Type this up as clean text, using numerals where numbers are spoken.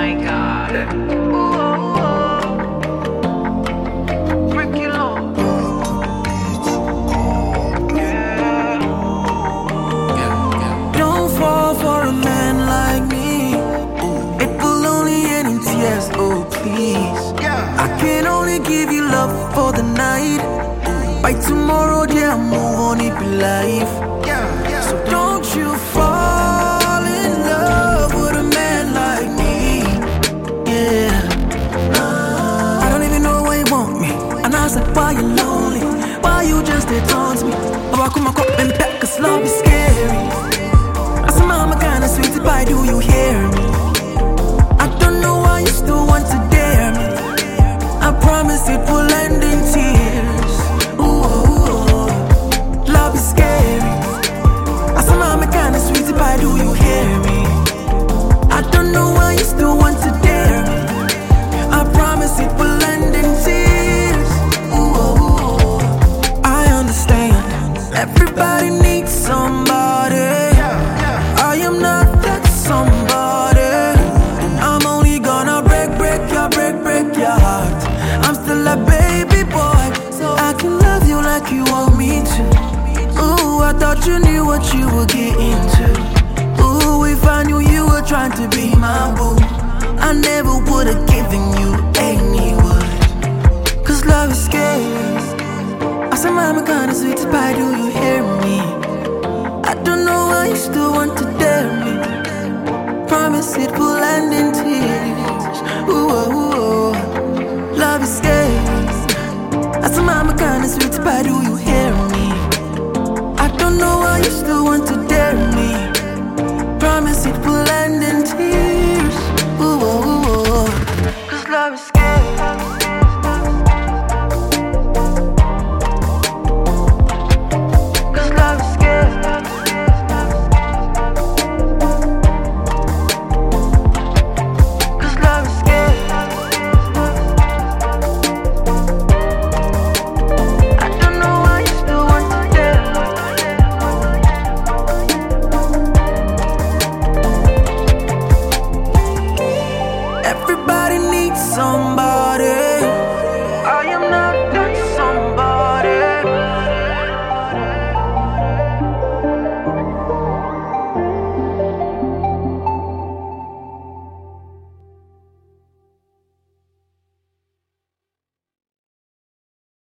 my God. Break it off. Don't fall for a man like me. It will only end in tears, oh please. I can only give you love for the night. By tomorrow, yeah, I'll move on, it be life. So don't you fall in love with a man like me. Yeah. I don't even know why you want me. And I said, why you lonely? Why you just did taunt me? Oh, I come and back, cause love is scary. I said, mama kinda sweet, but do you hear me? I don't know why you still want to dare me. I promise it will end in tears. Ooh, love is scary. I said, mama kinda sweet, but do you hear me? I don't know why you still want to dare me. I promise it will end in tears. Ooh, I understand. Everybody needs somebody. I am not that somebody. I'm only gonna break your heart. I'm still a baby boy, so I can love you like you want me to. Ooh, I thought you knew what you were getting to. Ooh, if I knew you were trying to be my boo, I never would've given you any word. Cause love is scary. I said, mama kinda sweet, but do you hear me? I don't know why you still want to dare me. Promise it will end in tears. Ooh, love is scary. I said, mama kinda sweet, but do you hear me? I don't know why you still want to